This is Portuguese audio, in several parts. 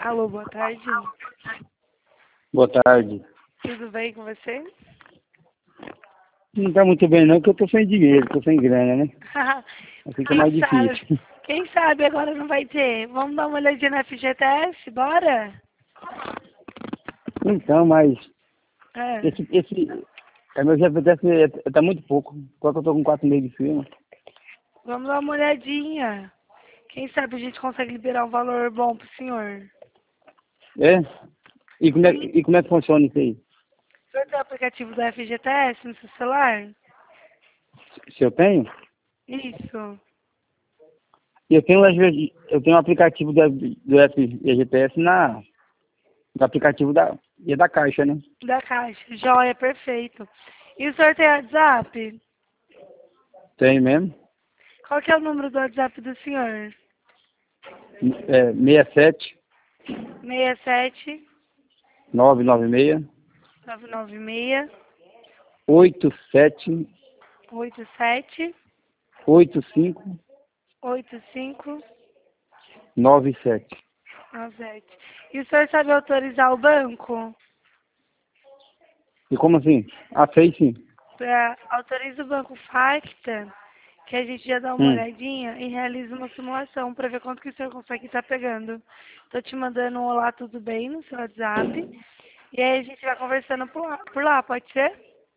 Alô, boa tarde. Boa tarde. Tudo bem com você? Não tá muito bem não, porque eu tô sem dinheiro, tô sem grana, né? Fica mais difícil. Quem sabe agora não vai ter. Vamos dar uma olhadinha na FGTS, bora? Então, mas É. meu FGTS tá muito pouco. Qual que eu tô com 4,5 de firma? Vamos dar uma olhadinha. Quem sabe a gente consegue liberar um valor bom pro senhor. É? E como é que funciona isso aí? O senhor tem o aplicativo do FGTS no seu celular? Se eu tenho? Isso. Eu tenho um aplicativo do FGTS no aplicativo da Caixa, né? Da Caixa. Joia, perfeito. E o senhor tem WhatsApp? Tenho mesmo. Qual que é o número do WhatsApp do senhor? 67 67 996 996 87 87 85 85 97. 97. E o senhor sabe autorizar o banco? E como assim? Ah, fez sim. Autoriza o banco Facta, que a gente já dá uma Hum. olhadinha e realiza uma simulação para ver quanto que o senhor consegue estar pegando. Tô te mandando um olá, tudo bem no seu WhatsApp. E aí a gente vai conversando por lá, pode ser?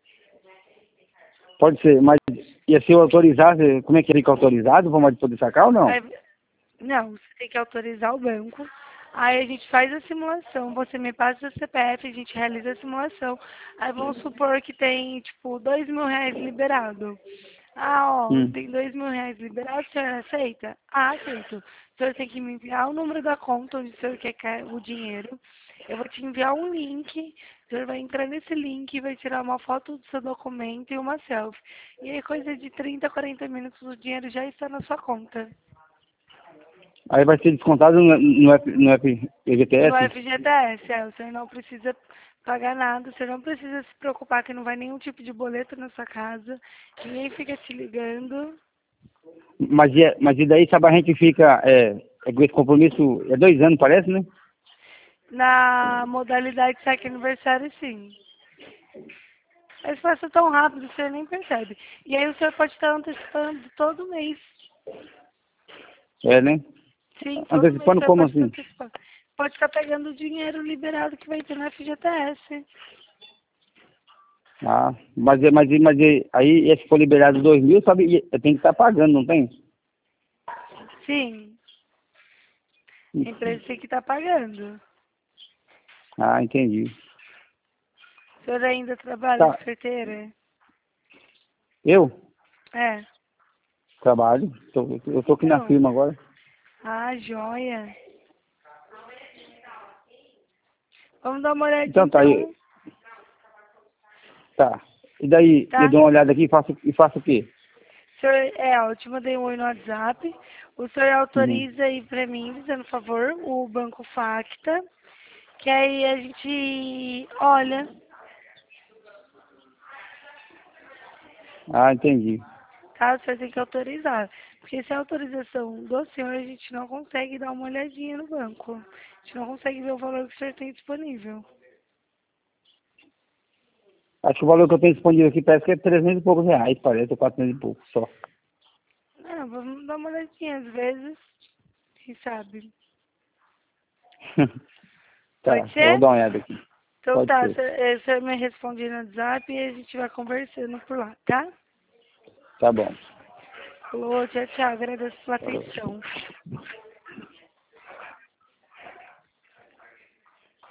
Pode ser, mas ia ser autorizado, como é que fica autorizado? Vamos poder sacar ou não? Não, você tem que autorizar o banco. Aí a gente faz a simulação, você me passa o CPF, a gente realiza a simulação. Aí vamos supor que tem, tipo, R$ 2.000 liberado. Ah, ó, tem R$ 2.000 liberado, o senhor aceita? Ah, aceito. O senhor tem que me enviar o número da conta onde o senhor quer o dinheiro. Eu vou te enviar um link, o senhor vai entrar nesse link e vai tirar uma foto do seu documento e uma selfie. E aí, coisa de 30, 40 minutos, o dinheiro já está na sua conta. Aí vai ser descontado no No FGTS? FGTS, o senhor não precisa pagar nada, o senhor não precisa se preocupar que não vai nenhum tipo de boleto na sua casa, ninguém fica te ligando. Mas e daí, sabe, a gente fica com esse compromisso, 2 anos, parece, né? Na modalidade saque aniversário, sim. Mas passa tão rápido, o senhor nem percebe. E aí o senhor pode estar antecipando todo mês. É, né? Sim, todo mês o Antecipando senhor como pode estar assim? antecipando. Pode estar pegando o dinheiro liberado que vai ter no FGTS. Ah, aí, se for liberado 2.000, sabe, tem que estar pagando, não tem? Sim, a empresa tem que estar pagando. Ah, entendi. O senhor ainda trabalha Tá. de carteira? Eu É. trabalho, eu tô aqui na Então. firma agora. Ah, joia. Vamos dar uma olhadinha Então tá aí. então, Tá. E daí, eu tá? dou uma olhada aqui e faço o quê? O senhor, eu te mandei um oi no WhatsApp. O senhor Uhum. autoriza aí pra mim, dizendo favor, o Banco Facta, que aí a gente olha. Ah, entendi. Tá? O senhor tem que autorizar. Porque sem autorização do senhor, a gente não consegue dar uma olhadinha no banco. A gente não consegue ver o valor que o senhor tem disponível. Acho que o valor que eu tenho disponível aqui parece que é 300 e poucos reais, parece, ou 400 e poucos só. Vamos dar uma olhadinha às vezes. Quem sabe? Tá, Pode eu vou ser? dar uma olhada aqui. Então Pode tá, ser. você me responde no WhatsApp e a gente vai conversando por lá, tá? Tá bom. Falou, tchau, tchau. Agradeço pela Falou. atenção.